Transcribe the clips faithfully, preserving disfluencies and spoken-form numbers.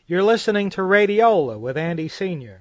You're listening to Radiola with Andy Senior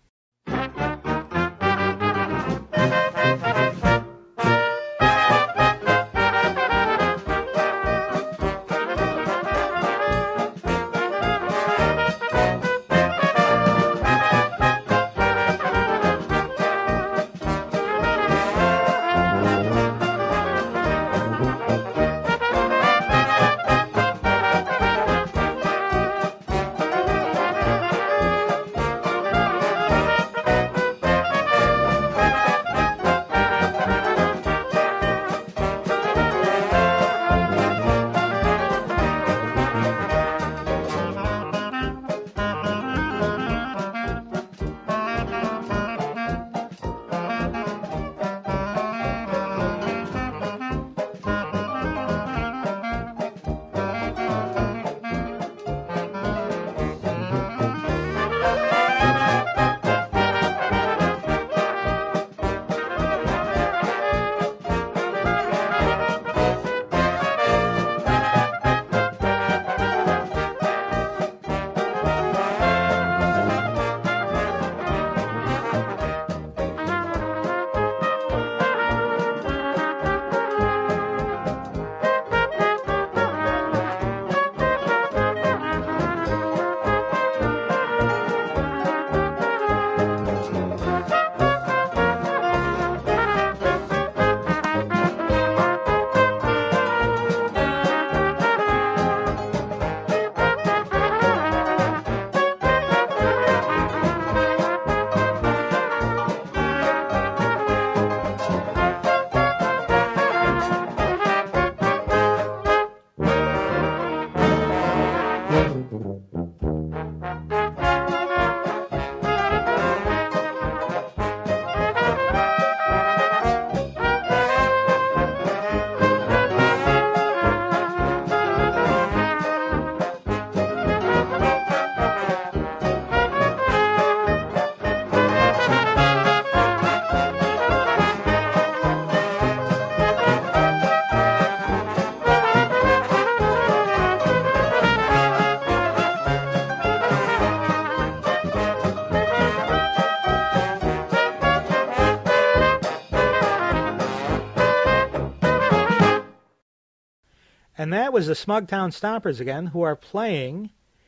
And that was the Smugtown Stompers again, who are playing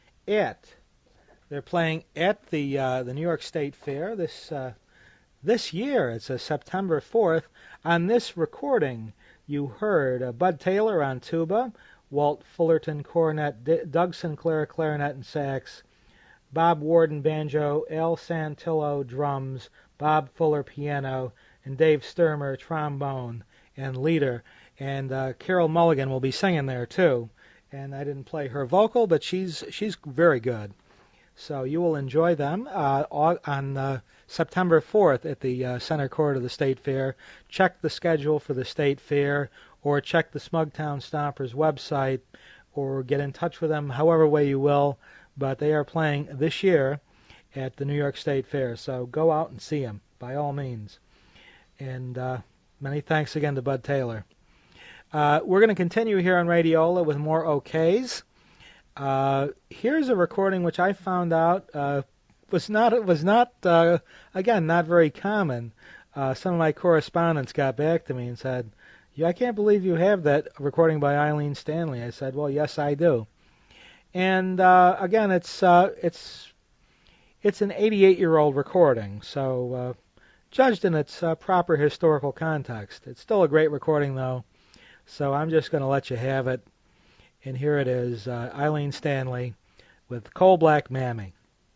at, they're playing at the uh, the New York State Fair this uh, this year. It's uh, September fourth. On this recording, you heard uh, Bud Taylor on tuba, Walt Fullerton cornet, D- Doug Sinclair clarinet and sax, Bob Warden banjo, Al Santillo drums, Bob Fuller piano, and Dave Sturmer trombone and leader. And uh, Carol Mulligan will be singing there too. And I didn't play her vocal, but she's she's very good. So you will enjoy them uh, on uh, September fourth at the uh, Center Court of the State Fair. Check the schedule for the State Fair, or check the Smugtown Stompers website, or get in touch with them however way you will. But they are playing this year at the New York State Fair. So go out and see them, by all means. And uh, many thanks again to Bud Taylor. Uh, we're going to continue here on Radiola with more OKs. Uh, here's a recording which I found out uh, was not was not uh, again not very common. Uh, some of my correspondents got back to me and said, "Yeah, I can't believe you have that recording by Eileen Stanley." I said, "Well, yes, I do." And uh, again, it's uh, it's it's an eighty-eight-year-old recording, so uh, judged in its uh, proper historical context. It's still a great recording, though. So I'm just going to let you have it. And here it is, uh, Eileen Stanley with Coal Black Mammy.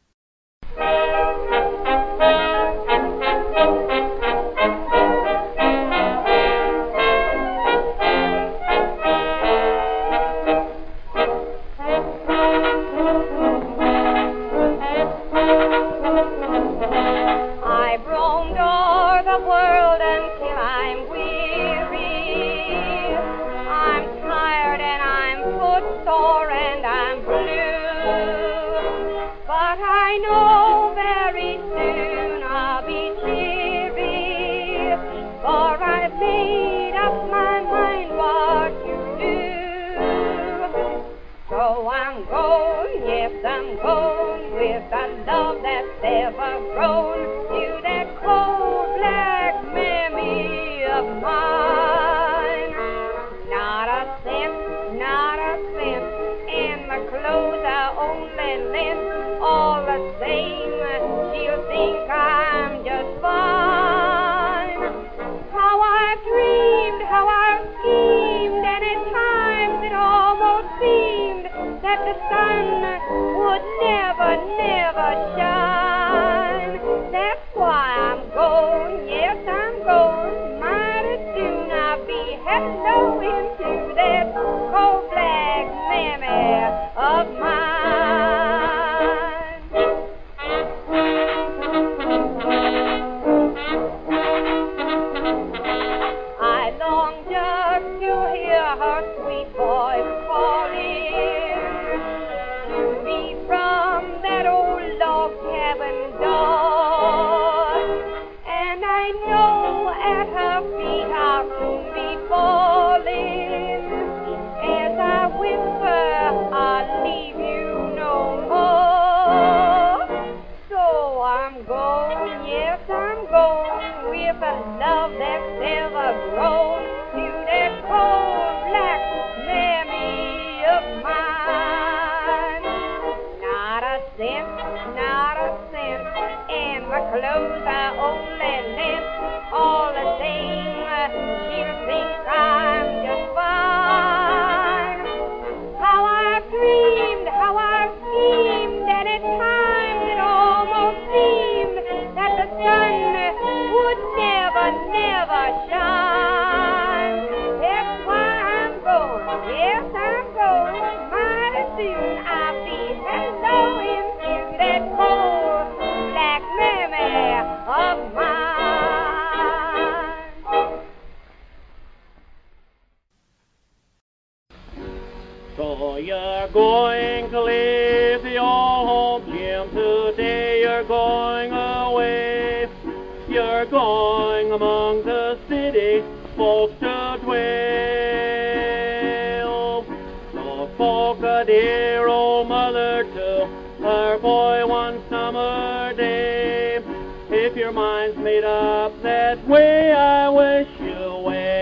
I've roamed o'er the world until I'm weary. I'm tired and I'm footsore and I'm blue. But I know very soon I'll be cheery, for I've made up my mind what to do. So I'm going, yes, I'm going with the love that's ever grown to that cold black mammy of mine. Not a cent, not a cent, and my clothes I only lent. All the same, she'll think I'm just fine. How I've dreamed, how I've schemed, and at times it almost seemed that the sun would never, never shine. That's why I'm going, yes, I'm going. Mighty soon I'll be hello into that cold black mammy of mine. I long just to hear her sweet voice calling to me from that old log cabin door. And I know at her feet I'll soon be falling as I whisper I'll leave you no more. So I'm going, yes I'm going with a love that's ever grown to that cold black mammy of mine. Not a cent, not a cent, and my clothes I only lent. All the same, she'll think I'm just fine. How I've dreamed, how I've schemed, and at times it almost seemed that the sun would never, never shine. That's why I'm going, yes I'm going. Mighty soon I'll be hello into that cold black mammy of mine. So you're going to leave the old home, Jim. Today you're going away. You're going among the city folks to dwell. So spoke a dear old mother to her boy one summer day. If your mind's made up that way, I wish you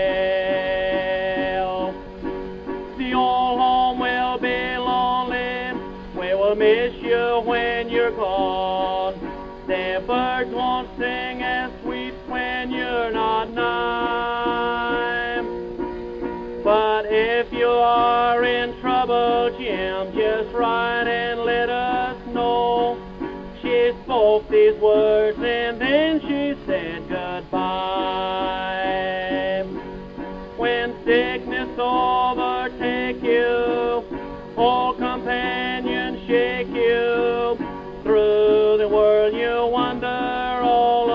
well. The old home will be lonely. We will miss you when you're gone. The birds won't sing as sweet when you're not nigh. But if you are in trouble, Jim, just write and let us know. She spoke these words and then she said goodbye. When sickness overtake you, old companion shake you, through the world you wander all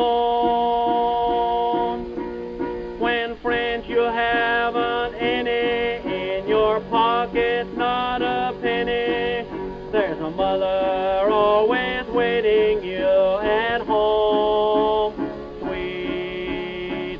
alone. When friends you haven't any, in your pocket not a penny, there's a mother always waiting you at home. Sweet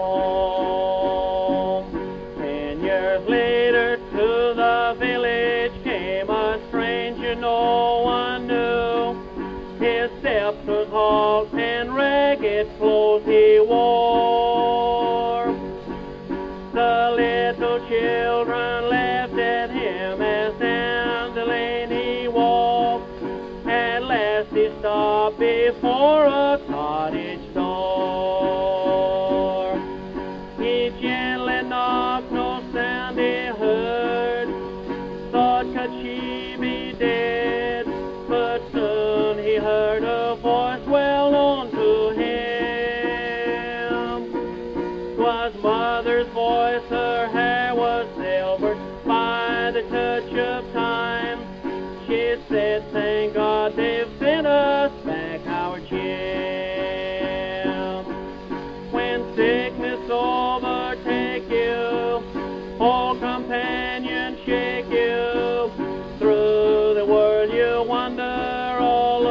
home. Ten years later to the village came a stranger no one knew. His steps was halt and ragged clothes he wore. The little children laughed at him as down the lane he walked. At last he stopped before a cottage door. He gently knocked, no sound he heard. Thought could she be dead? But soon he heard a voice well known to him. 'Twas mother's voice, her hair was silvered by the touch of time. She said, thank God they've sent us back our Jim. When sickness overtake you, old companion shake you, through the world you wander all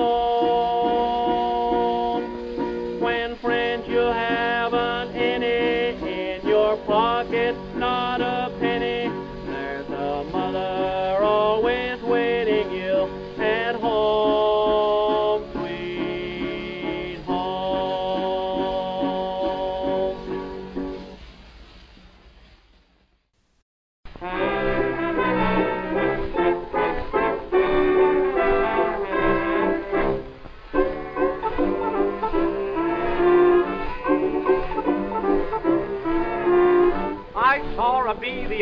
alone. When friends you haven't any, in your pocket not a penny, there's a mother always waiting you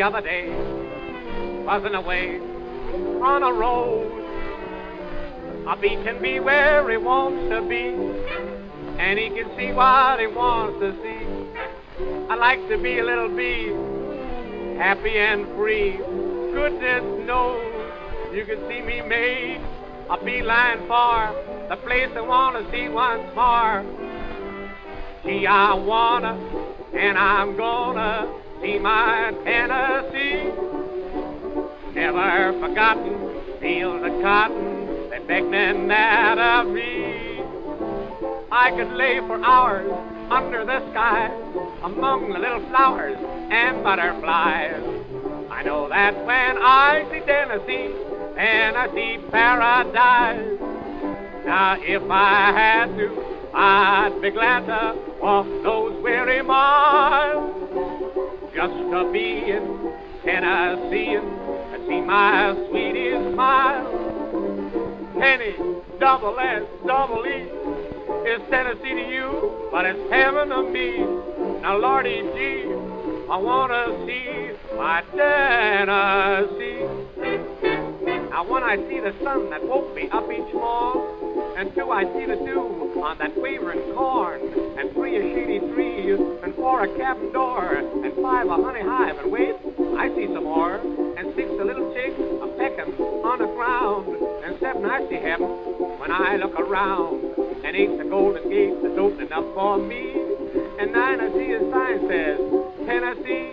other day, wasn't away on a road. A bee can be where he wants to be, and he can see what he wants to see. I like to be a little bee, happy and free. Goodness knows you can see me make a beeline for the place I want to see once more. Gee, I wanna, and I'm gonna see my Tennessee. Never forgotten, fields of cotton, they begging that of me. I could lay for hours under the sky, among the little flowers and butterflies. I know that when I see Tennessee, Tennessee paradise. Now if I had to, I'd be glad to walk those weary miles, just to be in Tennessee and see my sweetie smile. Penny, double S, double E, is Tennessee to you, but it's heaven to me. Now Lordy gee, I want to see my Tennessee. Now when I see the sun that woke me up each morn, and two I see the dew on that wavering corn, and three a shady tree, and four a cabin door, and five a honey hive, and wait, I see some more, and six a little chick a pecking on the ground, and seven I see heaven when I look around, and eight the golden gate that's opening up for me, and nine I see a sign says Tennessee.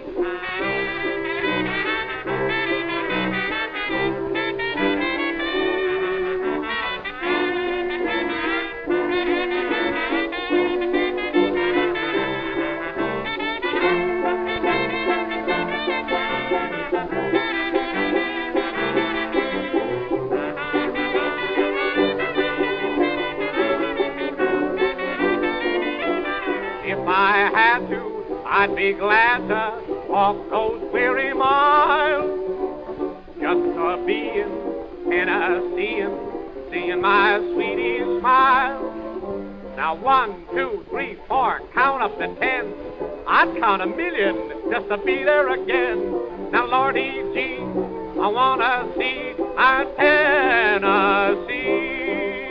I had to, I'd be glad to walk those weary miles, just to be in Tennessee and seeing my sweetie smile. Now one, two, three, four, count up to ten. I'd count a million just to be there again. Now Lordy gee, I wanna see my Tennessee.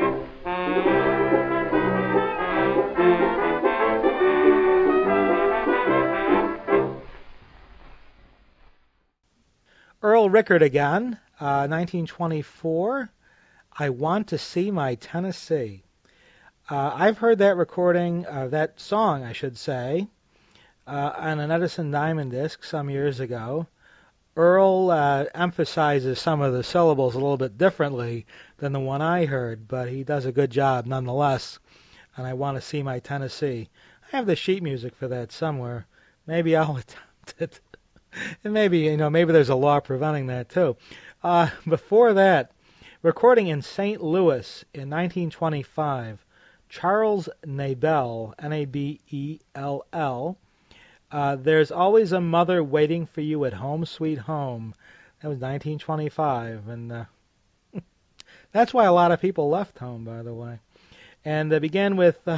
Earl Rickard again, uh, nineteen twenty-four, I Want to See My Tennessee. Uh, I've heard that recording, uh, that song, I should say, uh, on an Edison Diamond disc some years ago. Earl uh, emphasizes some of the syllables a little bit differently than the one I heard, but he does a good job nonetheless, and I Want to See My Tennessee. I have the sheet music for that somewhere. Maybe I'll attempt it. And maybe, you know, maybe there's a law preventing that too. Uh, before that, recording in Saint Louis in nineteen twenty-five, Charles Nabell, N A B E L L, uh, There's Always a Mother Waiting for You at Home Sweet Home. That was nineteen twenty-five, and uh, that's why a lot of people left home, by the way. And they began with, uh,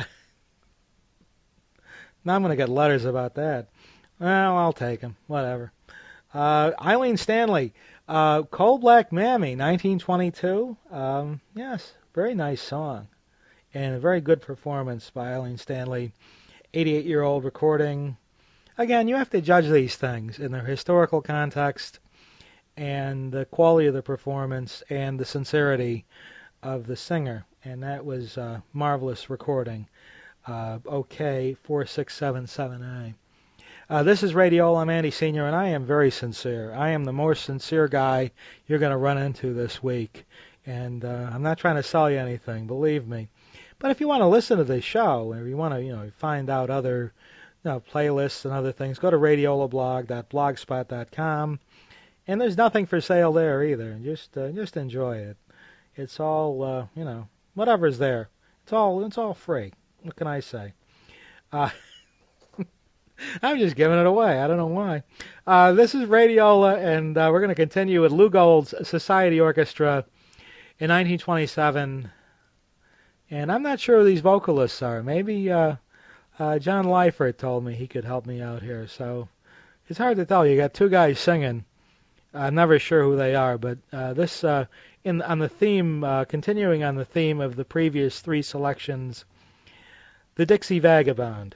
now I'm going to get letters about that. Well, I'll take him. Whatever. Uh, Eileen Stanley, uh, Coal Black Mammy, nineteen twenty-two. Um, yes, very nice song. And a very good performance by Eileen Stanley. eighty-eight-year-old recording. Again, you have to judge these things in their historical context and the quality of the performance and the sincerity of the singer. And that was a marvelous recording. Uh, OK four six seven seven A. Uh, this is Radiola. I'm Andy Senior, and I am very sincere. I am the most sincere guy you're going to run into this week. And uh, I'm not trying to sell you anything, believe me. But if you want to listen to this show, or you want to, you know, find out other, you know, playlists and other things, go to radiolablog dot blogspot dot com. And there's nothing for sale there either. Just, uh, just enjoy it. It's all, uh, you know, whatever's there. It's all, it's all free. What can I say? Uh, I'm just giving it away. I don't know why. Uh, this is Radiola, and uh, we're going to continue with Lou Gold's Society Orchestra in nineteen twenty-seven. And I'm not sure who these vocalists are. Maybe uh, uh, John Leifert told me he could help me out here. So It's hard to tell. You got two guys singing. I'm never sure who they are, but uh, this uh, in on the theme, uh, continuing on the theme of the previous three selections, the Dixie Vagabond.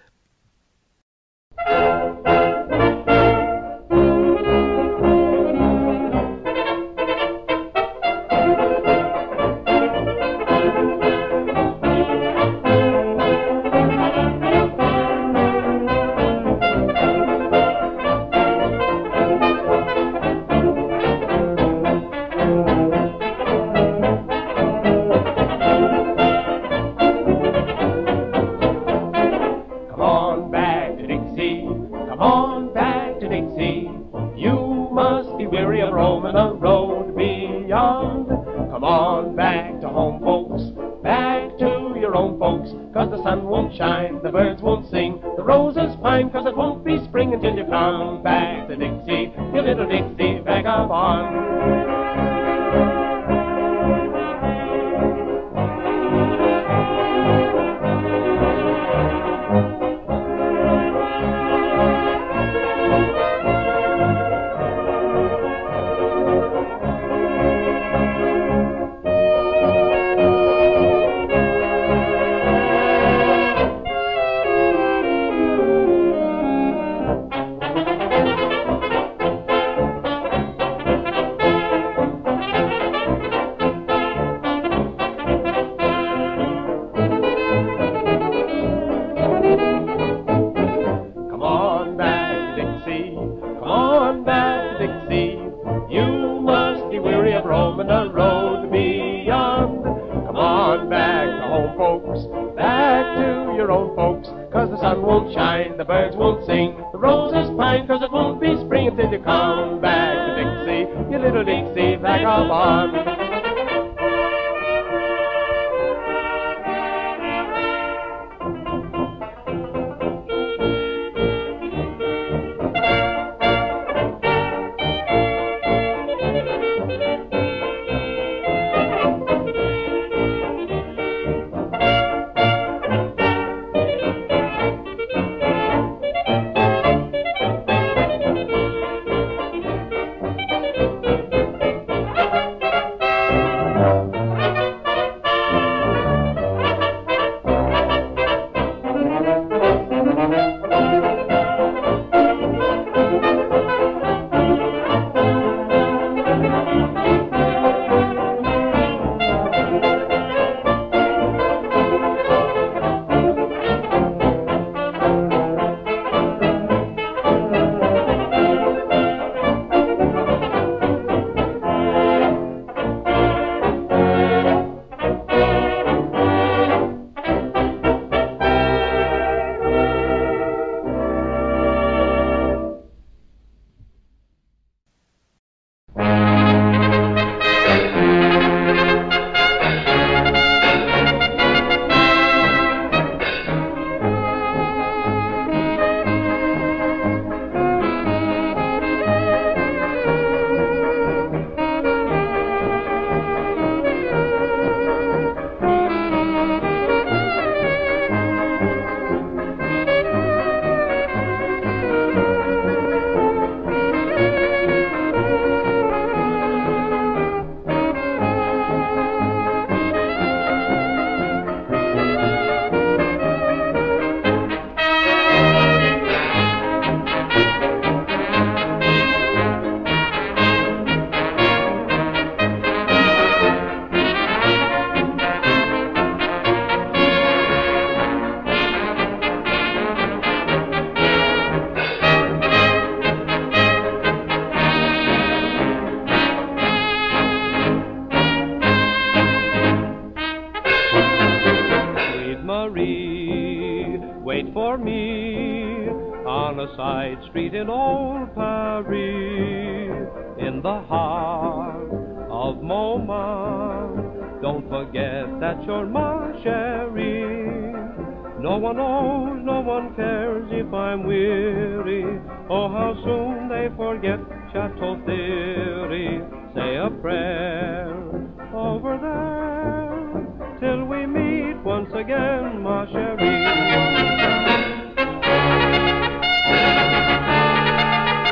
Street in old Paris, in the heart of MoMA. Don't forget that you're my chérie. No one knows, no one cares if I'm weary. Oh, how soon they forget Chateau Thierry. Say a prayer over there till we meet once again, ma chérie.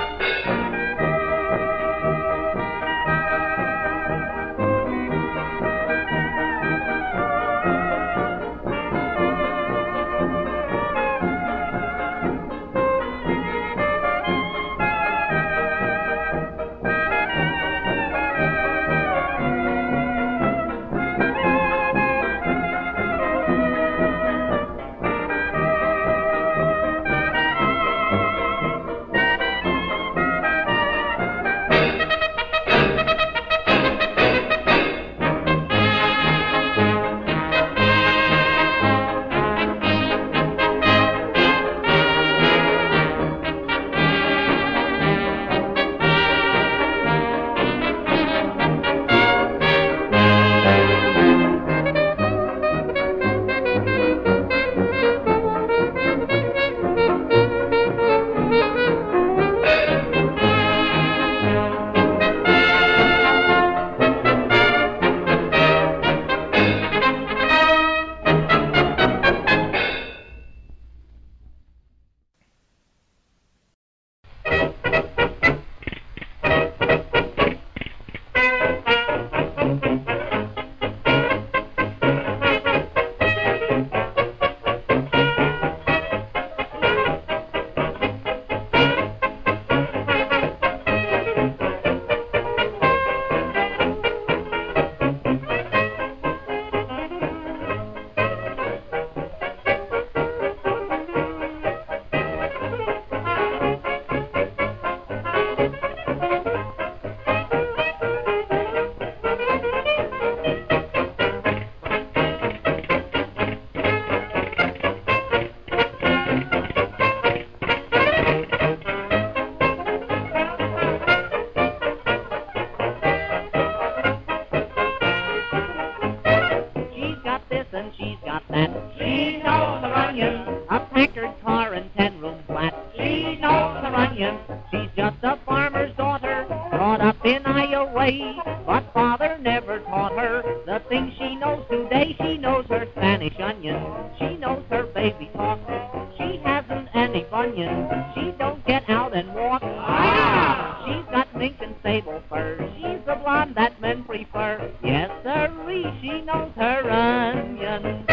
that. She knows her onions, a Packard car and ten-room flat. She knows her onions, she's just a farmer's daughter, brought up in Iowa, but father never taught her the things she knows today. She knows her Spanish onion, she knows her baby talk. She hasn't any bunions, she don't get out and walk. Ah! She's got mink and sable fur, she's the blonde that men prefer. Yes, sirree, she knows her onions.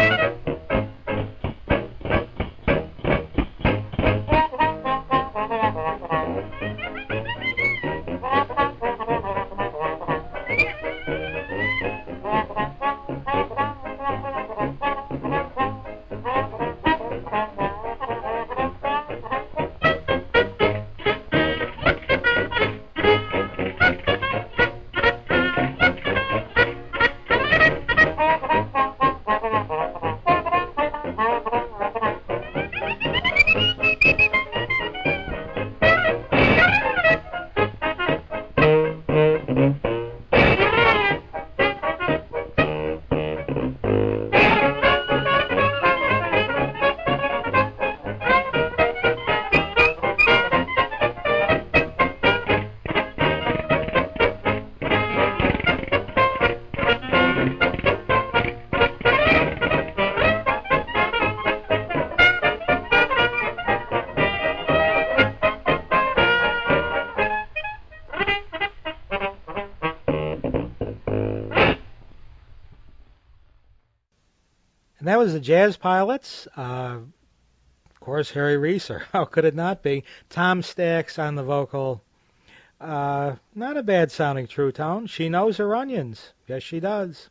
And that was the Jazz Pilots. Uh, of course, Harry Reeser. How could it not be? Tom Stacks on the vocal. Uh, not a bad sounding true tone. She knows her onions. Yes, she does.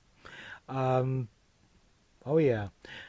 Um, oh, yeah.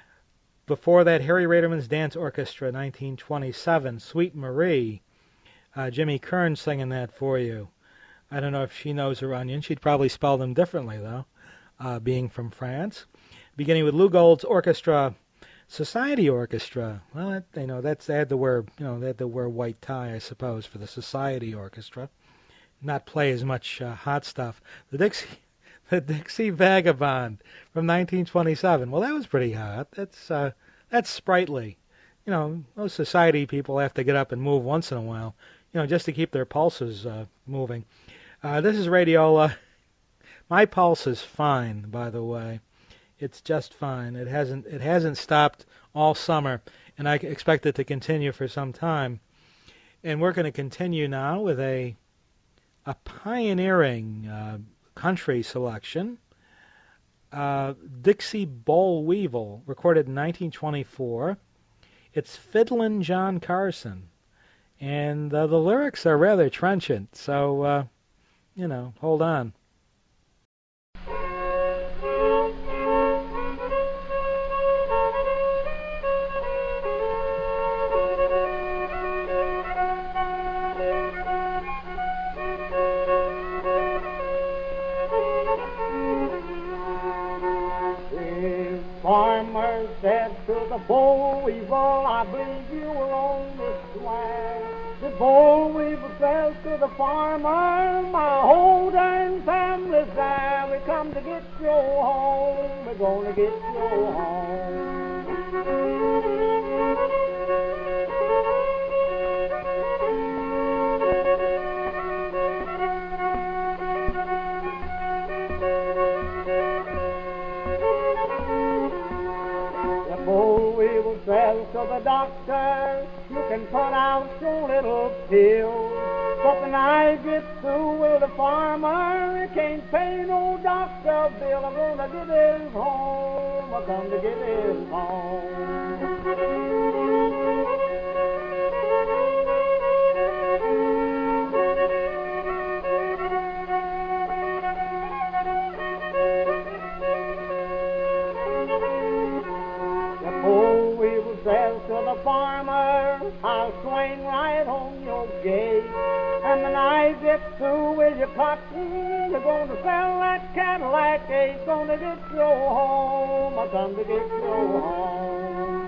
Before that, Harry Raderman's Dance Orchestra, nineteen twenty-seven. Sweet Marie. Uh, Jimmy Kern singing that for you. I don't know if she knows her onions. She'd probably spell them differently, though, uh, being from France. Beginning with Lou Gold's Orchestra, Society Orchestra. Well, that, you know, that's they had to wear, you know, they had to wear white tie, I suppose, for the Society Orchestra. Not play as much uh, hot stuff. The Dixie, the Dixie Vagabond from nineteen twenty-seven. Well, that was pretty hot. That's uh, that's sprightly. You know, those Society people have to get up and move once in a while, you know, just to keep their pulses uh, moving. Uh, this is Radiola. My pulse is fine, by the way. It's just fine. It hasn't it hasn't stopped all summer, and I expect it to continue for some time. And we're going to continue now with a a pioneering uh, country selection. Uh, Dixie Boll Weevil, recorded in nineteen twenty-four. It's Fiddlin' John Carson, and uh, the lyrics are rather trenchant. So, uh, you know, hold on. Farmer said to the boll weevil, I believe you were on the swag. The boll weevil says to the farmer, my whole dang family's there. We come to get you home. We're gonna get you home. Says to the doctor, you can put out your little pill. But when I get through with the farmer, he can't pay no doctor bill. I'm gonna get his home. I come to get his home. Says to the farmer, I'll swing right on your gate. And when I get through with your cotton, you're going to sell that Cadillac. Ain't gonna get you home. I come to get you home.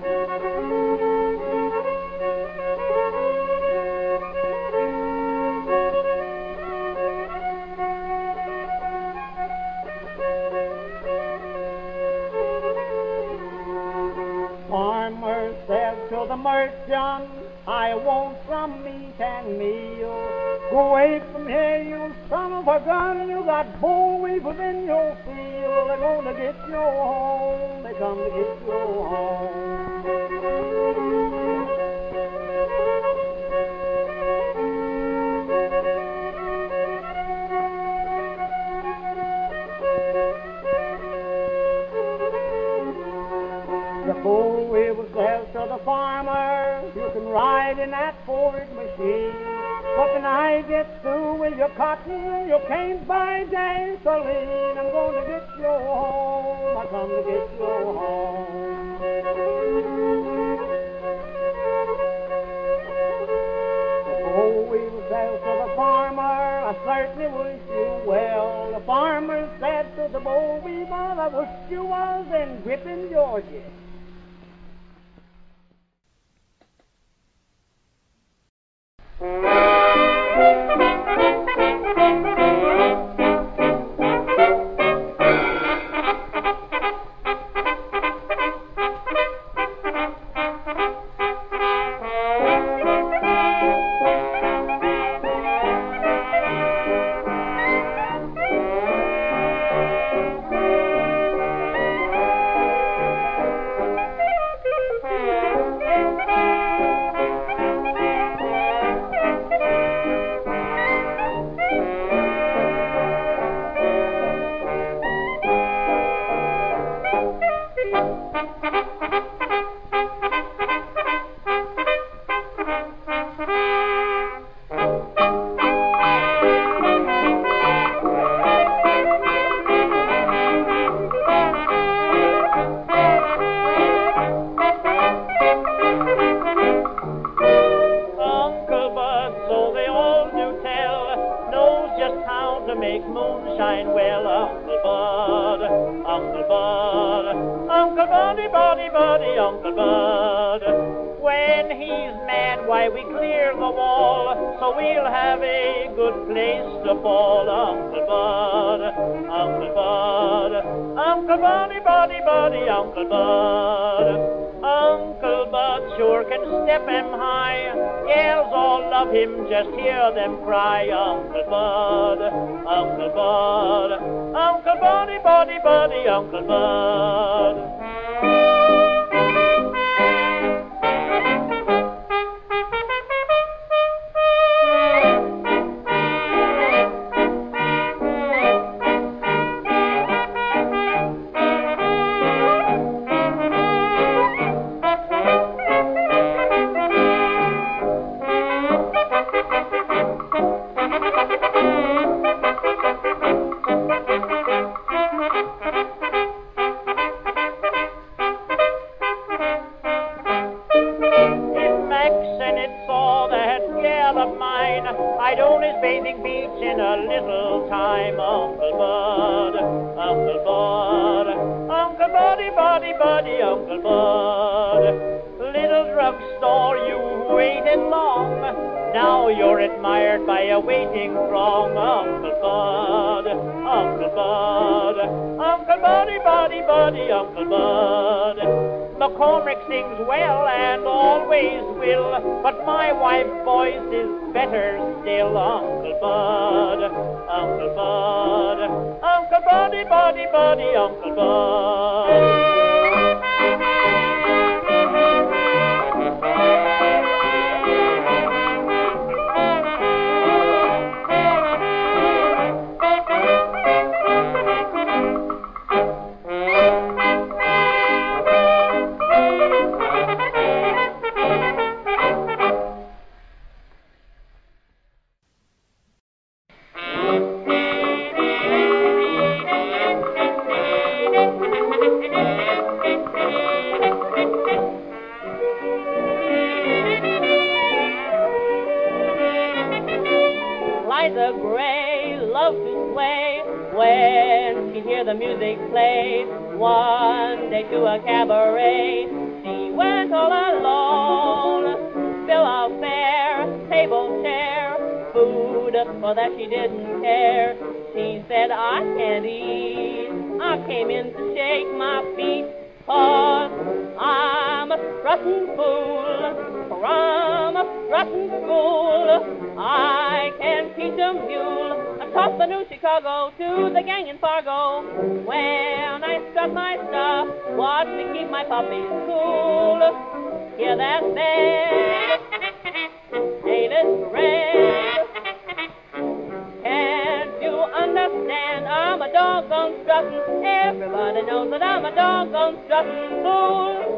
farmer says to the merchant, I want some meat and meal. Go away from here, you son of a gun. You got boll weevils in your field. They're going to get you home. They come to get you home. The boll weevil says to the farmer, you can ride in that forage machine, but when I get through with your cotton, you can't buy gasoline. I'm going to get you home. I come to get you home. The boll weevil says to the farmer, I certainly wish you well. The farmer said to the boll weevil, I wish you was in Griffin, Georgia. Just hear them cry, Uncle Bud, Uncle Bud, Uncle Buddy, Buddy, Buddy, Uncle Bud. Sings well and always will, but my wife's voice is better still. Uncle Bud, Uncle Bud, Uncle Buddy, Buddy, Buddy, Uncle Bud. She didn't care. She said, I can't eat. I came in to shake my feet, 'cause I'm a mule across the New Chicago to the gang in Fargo. When I strut my stuff, watch me keep my puppies cool. Hear that bell? Ain't it grand? Can't you understand? I'm a doggone strutting. Everybody knows that I'm a doggone strutting fool.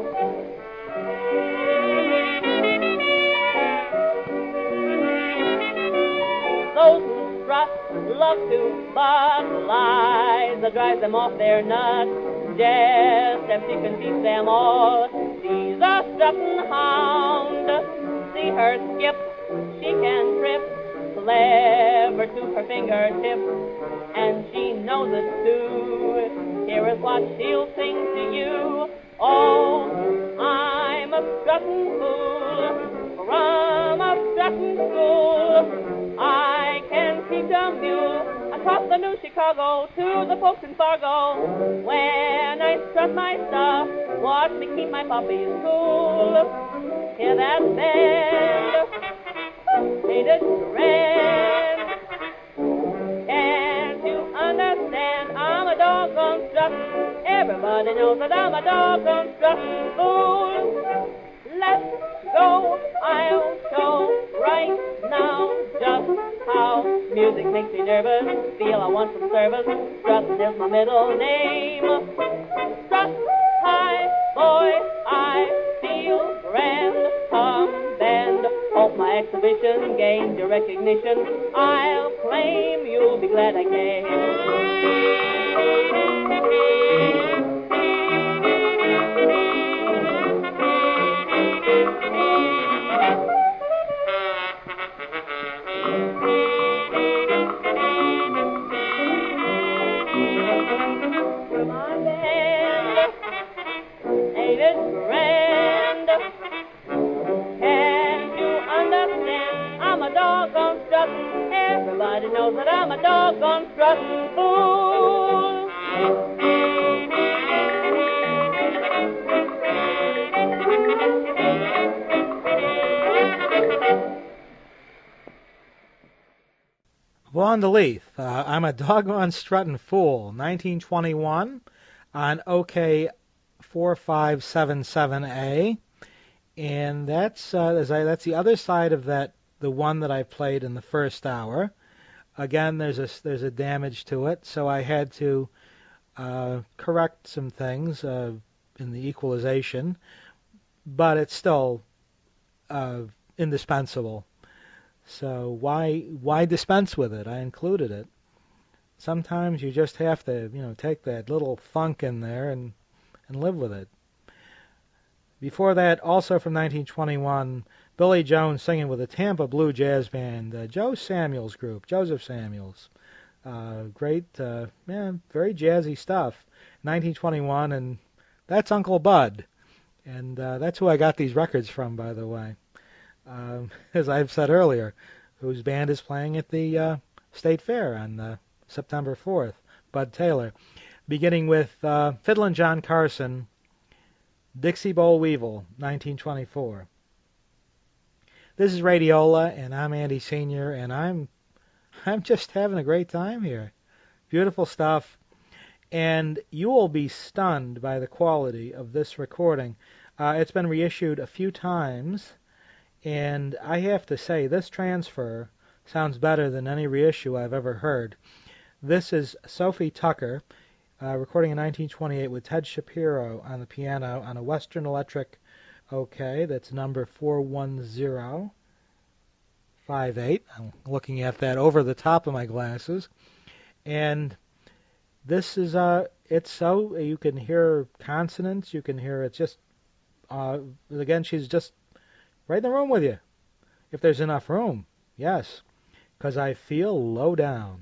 Those who strut love to bust lies that drives them off their nuts. Just as she can teach them all. She's a strutting hound. See her skip, she can trip. Clever to her fingertips, and she knows it too. Here is what she'll sing to you. Oh, I'm a strutting fool from a strutting school. I can teach a mule across the New Chicago to the folks in Fargo. When I strut my stuff, watch me keep my puppies cool. Hear that bell? Ain't it grand? Can't you understand? I'm a doggone strutting. Everybody knows that I'm a doggone strutting fool. Let's go. I'll show right now just how music makes me nervous. Feel I want some service. Strutting is my middle name. Strut high, boy, I feel grand. Come bend. Hope my exhibition gains your recognition. I'll claim you'll be glad I came. My band, ain't it grand? I'm a doggone strutting. Everybody knows that I'm a doggone strutting fool. Wanda Leith, uh, I'm a doggone strutting fool, nineteen twenty-one on OK four five seven seven A. And that's uh, as I, that's the other side of that, the one that I played in the first hour. Again, there's a there's a damage to it, so I had to uh, correct some things uh, in the equalization, but it's still uh, indispensable. So why why dispense with it? I included it. Sometimes you just have to, you know, take that little thunk in there and and live with it. Before that, also from nineteen twenty-one, Billy Jones singing with the Tampa Blue Jazz Band, uh, Joe Samuels Group, Joseph Samuels. Uh, great, uh, yeah, very jazzy stuff. nineteen twenty-one, and that's Uncle Bud. And uh, that's who I got these records from, by the way. Um, as I've said earlier, whose band is playing at the uh, State Fair on uh, September fourth, Bud Taylor. Beginning with uh, Fiddlin' John Carson, Dixie Boll Weevil, nineteen twenty-four. This is Radiola, and I'm Andy Senior, and I'm I'm just having a great time here. Beautiful stuff, and you will be stunned by the quality of this recording. Uh, it's been reissued a few times, and I have to say, this transfer sounds better than any reissue I've ever heard. This is Sophie Tucker, uh, recording in nineteen twenty-eight with Ted Shapiro on the piano on a Western Electric OK, that's number four one zero five eight. I'm looking at that over the top of my glasses. And this is, uh, it's so, you can hear consonants, you can hear, it's just, uh, again, she's just right in the room with you. If there's enough room, yes, because I feel low down.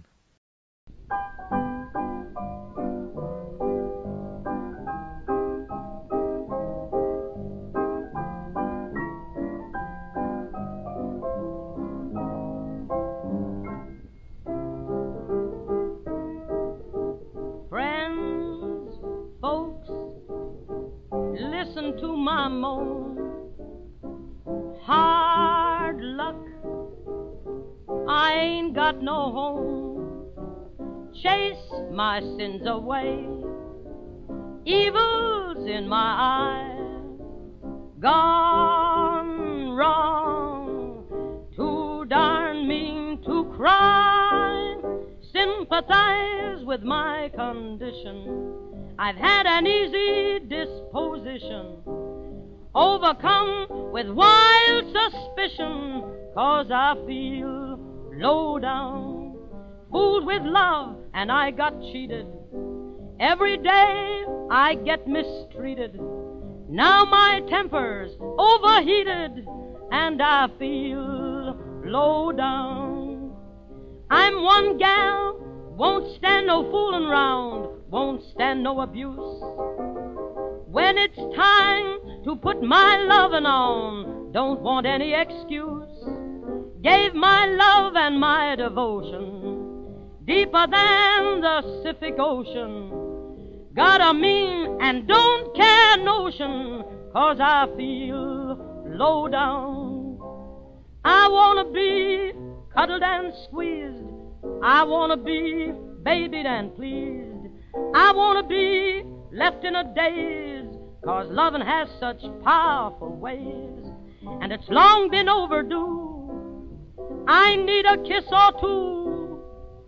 My moan, hard luck, I ain't got no home. Chase my sins away. Evil's in my eye. Gone wrong. Too darn mean to cry. Sympathize with my condition. I've had an easy disposition. Overcome with wild suspicion, 'cause I feel low down. Fooled with love and I got cheated. Every day I get mistreated. Now my temper's overheated and I feel low down. I'm one gal, won't stand no fooling round, won't stand no abuse. When it's time to put my lovin' on, don't want any excuse. Gave my love and my devotion deeper than the Pacific Ocean. Got a mean and don't care notion, 'cause I feel low down. I wanna be cuddled and squeezed. I wanna be babied and pleased. I wanna be left in a daze, 'cause loving has such powerful ways, and it's long been overdue. I need a kiss or two.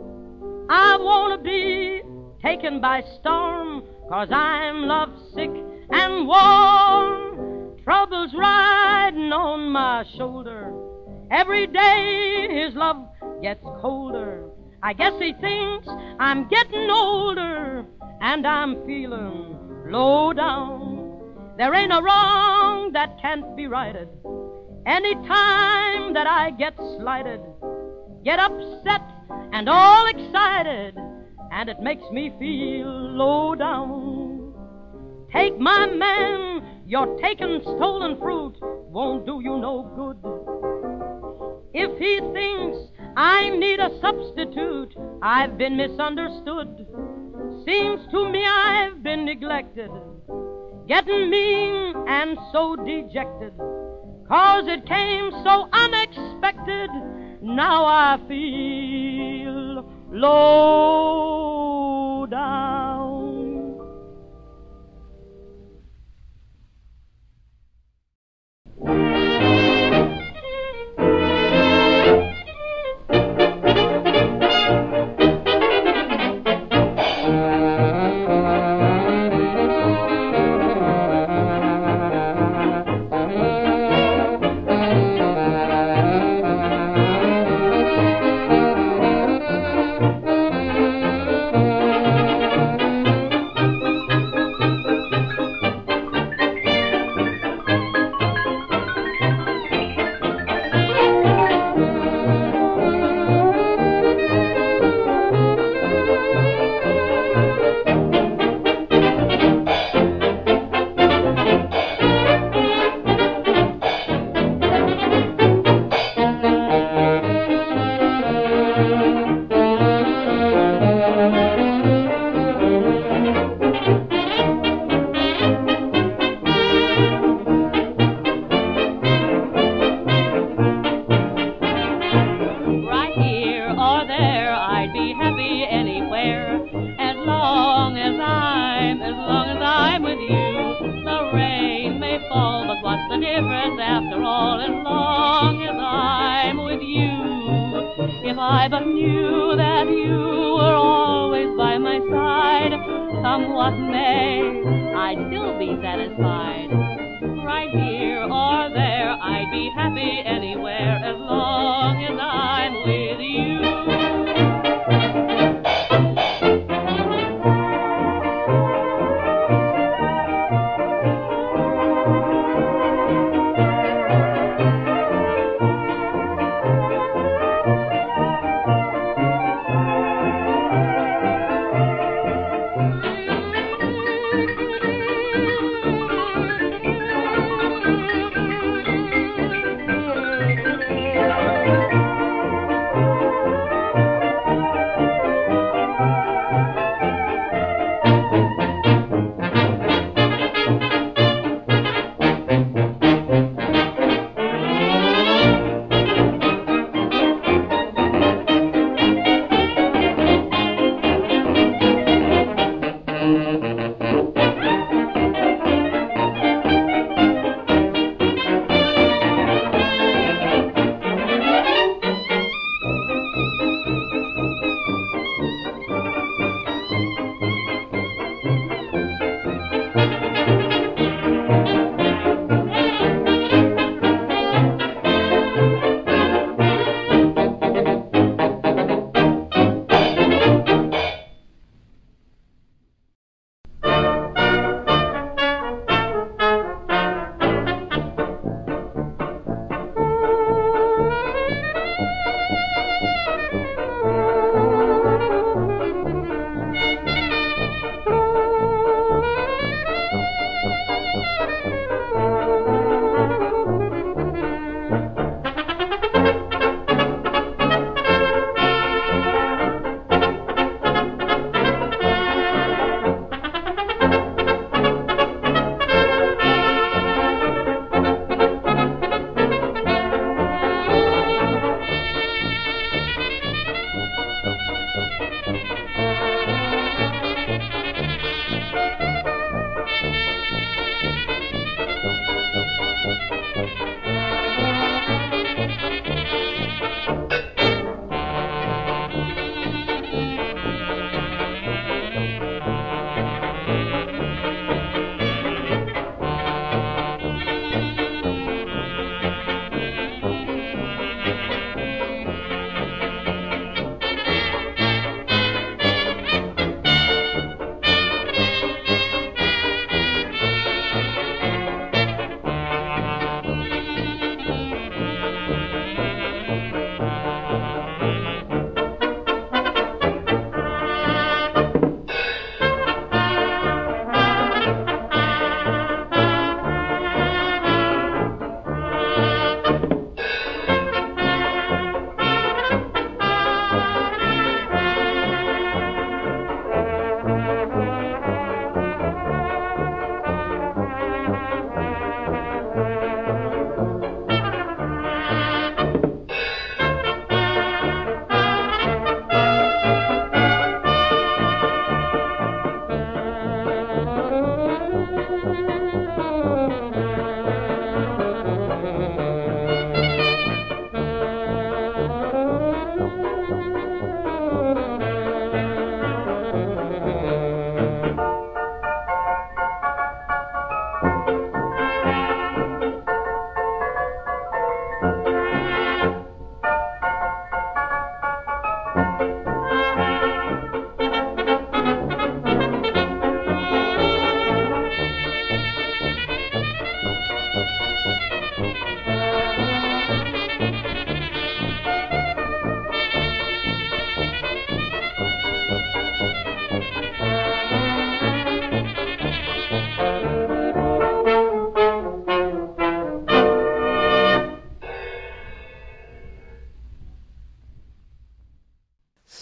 I wanna be taken by storm, 'cause I'm lovesick and warm. Trouble's riding on my shoulder. Every day his love gets colder. I guess he thinks I'm getting older, and I'm feeling low down. There ain't a wrong that can't be righted. Any time that I get slighted, get upset and all excited, and it makes me feel low down. Take my man, you're taking stolen fruit, won't do you no good. If he thinks I need a substitute, I've been misunderstood. Seems to me I've been neglected, getting mean and so dejected, 'cause it came so unexpected. Now I feel low down.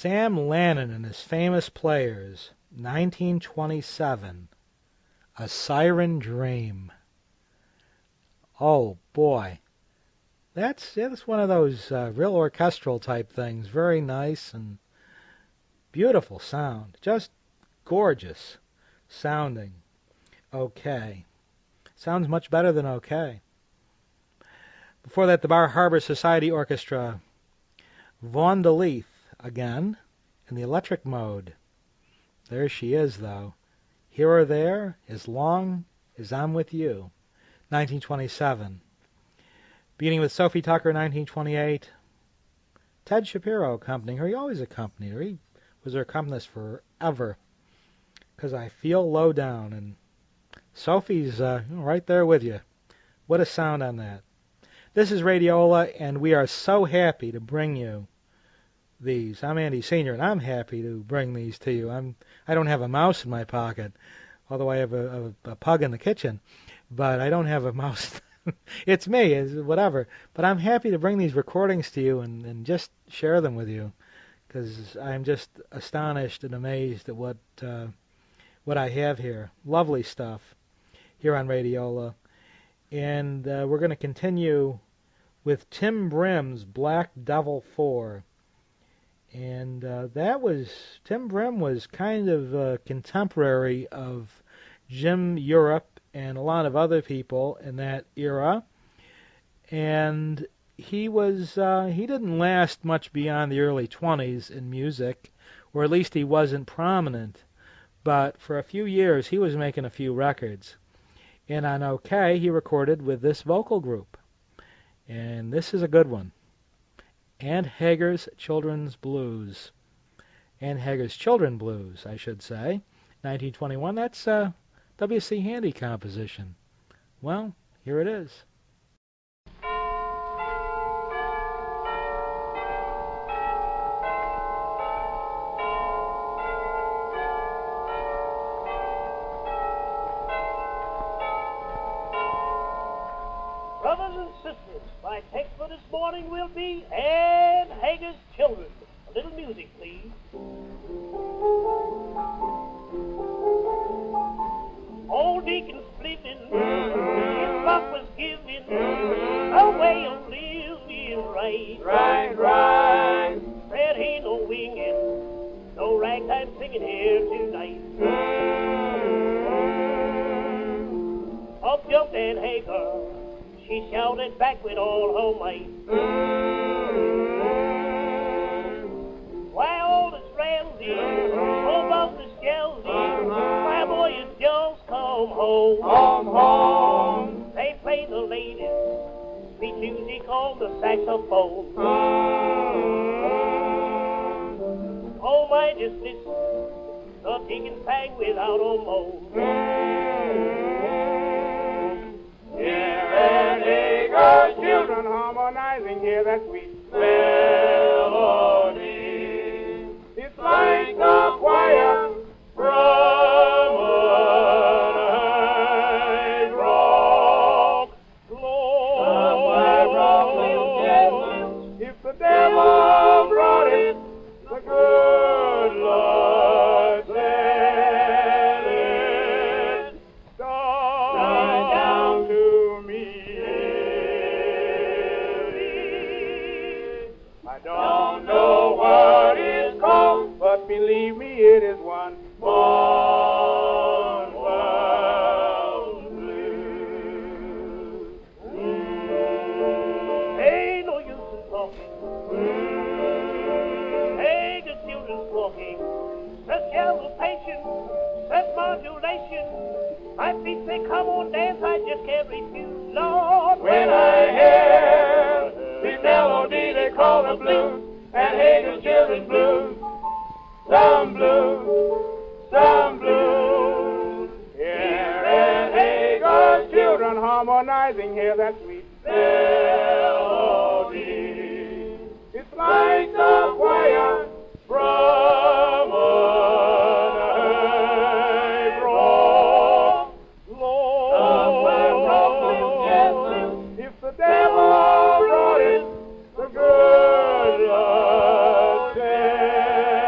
Sam Lannon and his famous players, nineteen twenty-seven, A Siren Dream. Oh, boy. That's, that's one of those uh, real orchestral type things. Very nice and beautiful sound. Just gorgeous sounding. Okay. Sounds much better than okay. Before that, the Bar Harbor Society Orchestra, Vaughn DeLeith again in the electric mode. There she is, though. Here or There, As Long as I'm With You, nineteen twenty-seven. Beginning with Sophie Tucker, nineteen twenty-eight. Ted Shapiro accompanying her. He always accompanied her. He was her accompanist forever. Because I Feel Low Down. And Sophie's uh, right there with you. What a sound on that. This is Radiola, and we are so happy to bring you these. I'm Andy Senior, and I'm happy to bring these to you. I'm, I don't have a mouse in my pocket, although I have a, a, a pug in the kitchen, but I don't have a mouse. It's me, it's whatever. But I'm happy to bring these recordings to you and, and just share them with you, because I'm just astonished and amazed at what uh, what I have here. Lovely stuff here on Radiola. And uh, we're going to continue with Tim Brim's Black Devil four. And uh, that was, Tim Brim was kind of a contemporary of Jim Europe and a lot of other people in that era. And he was, uh, he didn't last much beyond the early twenties in music, or at least he wasn't prominent. But for a few years, he was making a few records. And on OK, he recorded with this vocal group. And this is a good one. Aunt Hager's Children's Blues. Aunt Hager's Children Blues, I should say. nineteen twenty-one, that's a W C Handy composition. Well, here it is. Brothers and sisters, my text for this morning will be Aunt Hager's Children. A little music, please. Old Deacon Splitting, his luck was giving, a way of living right. Right, right. Fred ain't no winging, no ragtime singing here tonight. Up jumped Aunt Hager, she shouted back with all her might. Why all this Ramsey, oh about this Gelsey, my boy is just come home. Home, home. They play the latest sweet music on the saxophone. Oh my, just listen, the deacon sang without a moan. Here and Hager's children harmonizing, hear that sweet melody. It's like a choir from an high rock. Lord, if the devil brought it, the good Lord said it. Die down to me. I don't know what it's called, but believe me, it is one born world blues. Ain't no use in talking. Hey, the children's talking. Such elevation, such modulation. My feet say, come on, dance, I just can't refuse. Lord, When I hear the melody they call the blues, and Hager's Children's Blues, some blues, some blues. Here and Hager's children harmonizing, hear that sweet melody. It's like the choir from an high rock. Lord, if the devil brought it, the good Lord said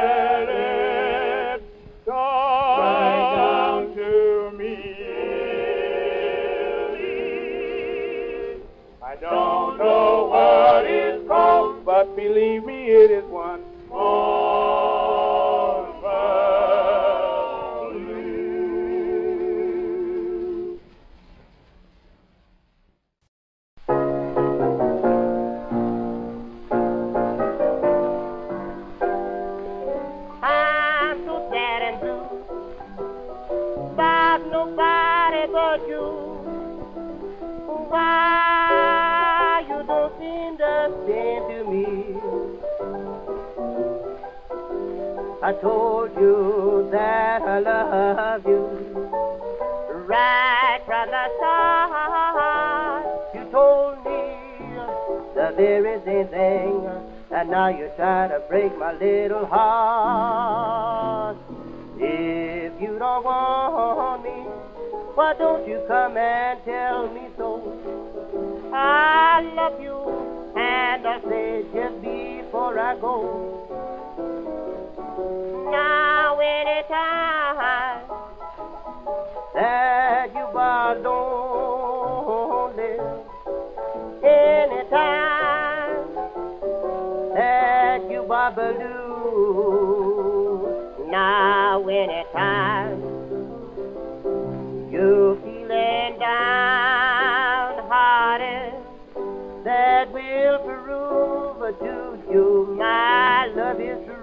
but believe me, it is one small family. I'm so sad and blue about nobody but you. Why you don't seem to listen to me? I told you that I love you right from the start. You told me the very same thing, and now you're trying to break my little heart. If you don't want me, why don't you come and tell me so? I love you, and I say just before I go. Now anytime that you are lonely, anytime that you are blue, now anytime you're feeling downhearted, that will prove to you my love is true.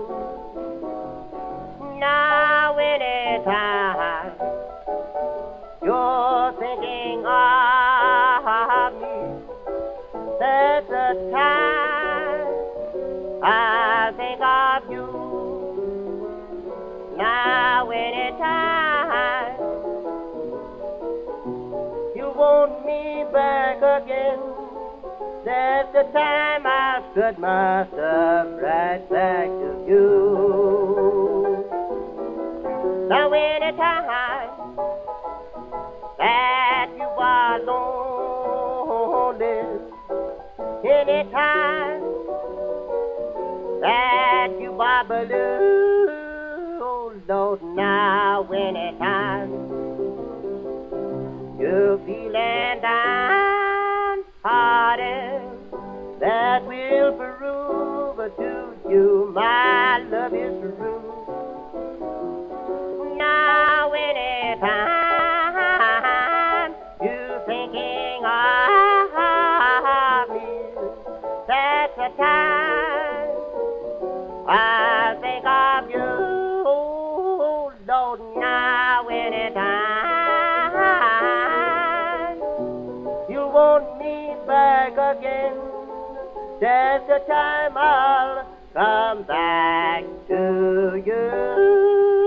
Now anytime you're thinking of me, that's the time I think of you. Now anytime you want me back again, that's the time I set myself right back to you. Now anytime that you are lonely, anytime that you are blue, oh Lord, now anytime you're feeling downhearted, that will prove to you my love is true. Now anytime you're thinking of me, that's the time I think of you. Oh Lord, now anytime you want me back again, that's the time I'll come back to you.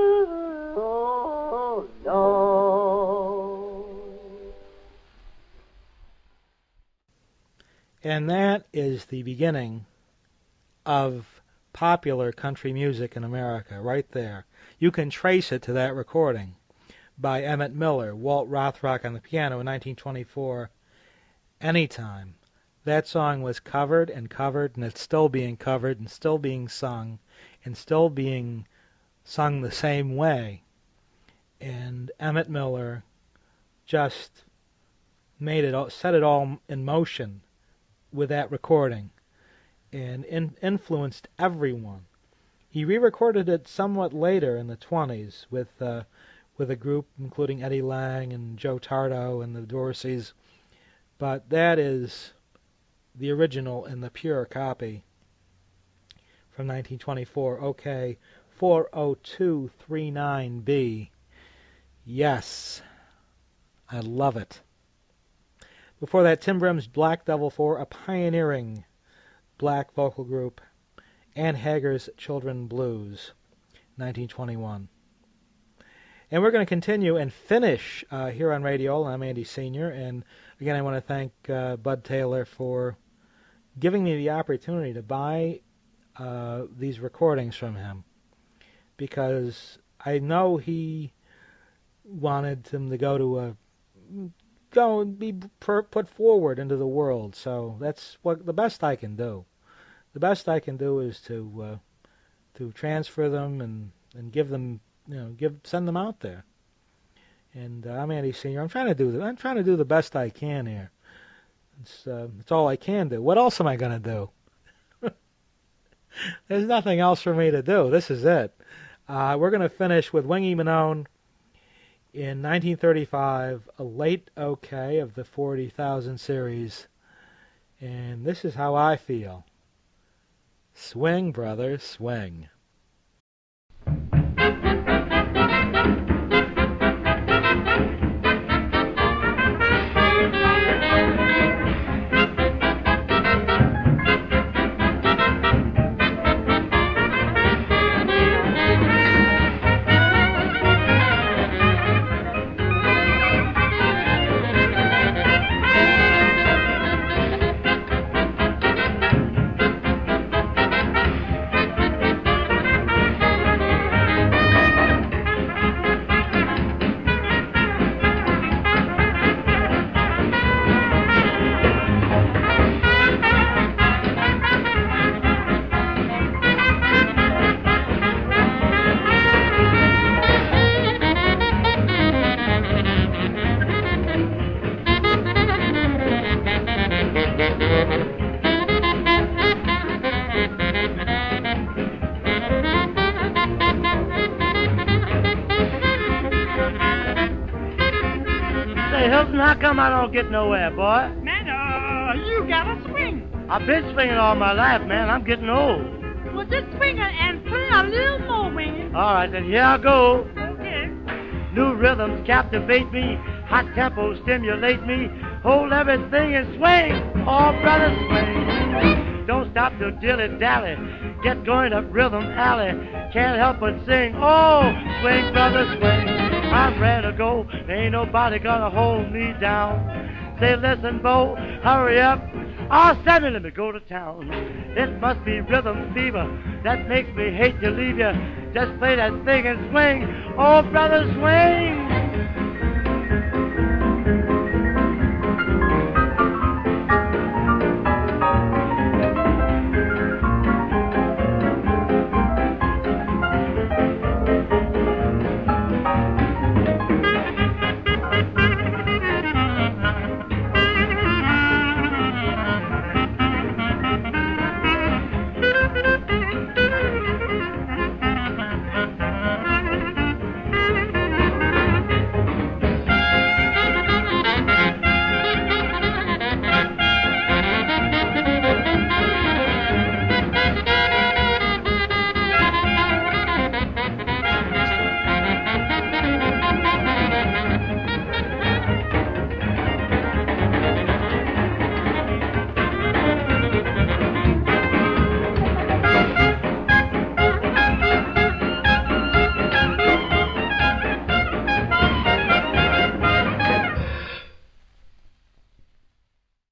And that is the beginning of popular country music in America, right there. You can trace it to that recording by Emmett Miller, Walt Rothrock on the piano in nineteen twenty-four, Anytime. That song was covered and covered, and it's still being covered and still being sung and still being sung the same way. And Emmett Miller just made it all, set it all in motion with that recording, and in, influenced everyone. He re-recorded it somewhat later in the twenties with uh, with a group including Eddie Lang and Joe Tardo and the Dorseys, but that is the original and the pure copy from nineteen twenty-four. Okay, four oh two three nine B. Yes, I love it. Before that, Tim Brim's Black Devil four, a pioneering black vocal group, Ann Hager's Children Blues, nineteen twenty-one. And we're going to continue and finish uh, here on Radio. I'm Andy Senior, and again, I want to thank uh, Bud Taylor for giving me the opportunity to buy uh, these recordings from him, because I know he wanted them to go to a go and be put forward into the world. So that's what the best I can do. The best I can do is to uh, to transfer them and, and give them, you know, give send them out there. And uh, I'm Andy Senior. I'm trying to do the, I'm trying to do the best I can here. It's uh, it's all I can do. What else am I going to do? There's nothing else for me to do. This is it. Uh, we're going to finish with Wingy Manone in nineteen thirty-five, a late okay of the forty thousand series. And this is how I feel. Swing, brother, swing. How come I don't get nowhere, boy? Man, uh, you gotta swing. I've been swinging all my life, man. I'm getting old. Well, just swing and play a little more, Wingy. All right, then here I go. Okay. New rhythms captivate me. Hot tempos stimulate me. Hold everything and swing. Oh, brother, swing. Don't stop to dilly-dally. Get going up Rhythm Alley. Can't help but sing. Oh, swing, brother, swing. I'm ready to go. There ain't nobody gonna hold me down. Say, listen, Bo, hurry up. Oh, Sammy, let me go to town. This must be rhythm fever that makes me hate to leave you. Just play that thing and swing. Oh, brother, swing.